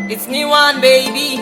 It's me one baby.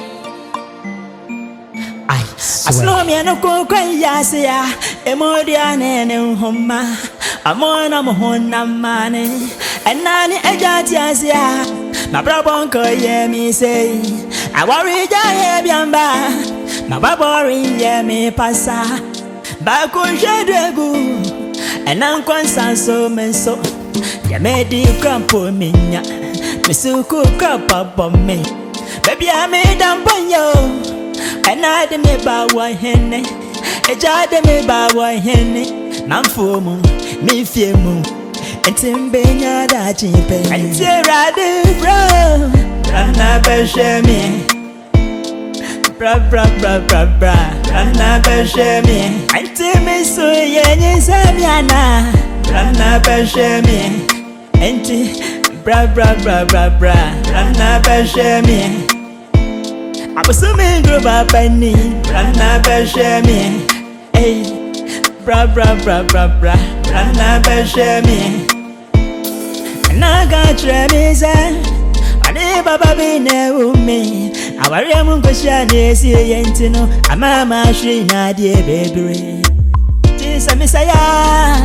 I swear. Me no go ya say ya. Emodia ne homa. Amona mo honna mane. Enani ejati asia. Na brabon ko ye mi say. I worry ja ye biamba. Na babori ye mi pasa. Ba ko jedegu. Enan konsanso menso. Ya me di kampo minya. Misuku kapa bombe. Baby I made them bonyo. And I did me by one henny. A jar de me by one henny. Nam for moon, me fear moon. And Tim Benya that cheap. And here I do, bro. Rana Beshemi. Bra bra bra bra bra. Rana Beshemi. And Tim is so yen Samiana. Rana Beshemi. And bra bra bra bra bra. Rana Beshemi. I was swimming through my penny, Rana Beshemi. Hey, bra bra bra bra bra, Rana Beshemi. And I got Tremiza, I never been there with me. I worry I'm going to share this yentino. I'm a machine, I dear baby. This a messiah.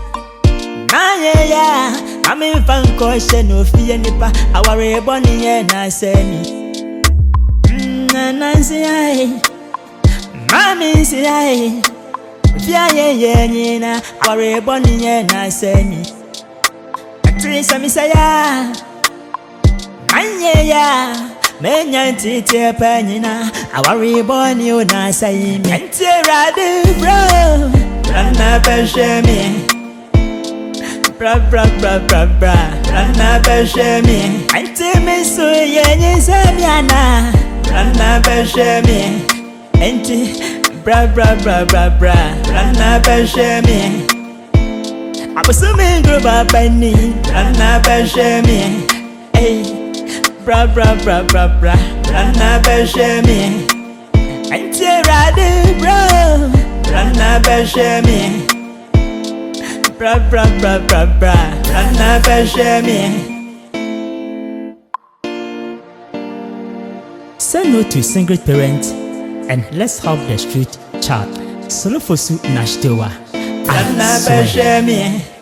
I'm in fun question of fear nipa. I worry bonnie and I say me. Nancy, Mammy, say, Nina, worry bonnie and I say me. Teresa Messiah, Manya, Menyanti, Penina, I worry bonnie and I say me. And Terra, bro, Rana Beshemi. Bra bra bra bra bra, Rana Beshemi. And Timmy, so yen Samiana. Rana Beshemi. Enti bra bra bra bra bra. Rana Beshemi. I was swimming through my penny. Rana Beshemi. Hey, bra bra bra bra bra. Rana Beshemi. Enti rade bro. Rana Beshemi. Bra bra bra bra bra. Rana Beshemi. Say no to single parent and let's help the street child. Solo for su nashtewa. Rana Beshemi.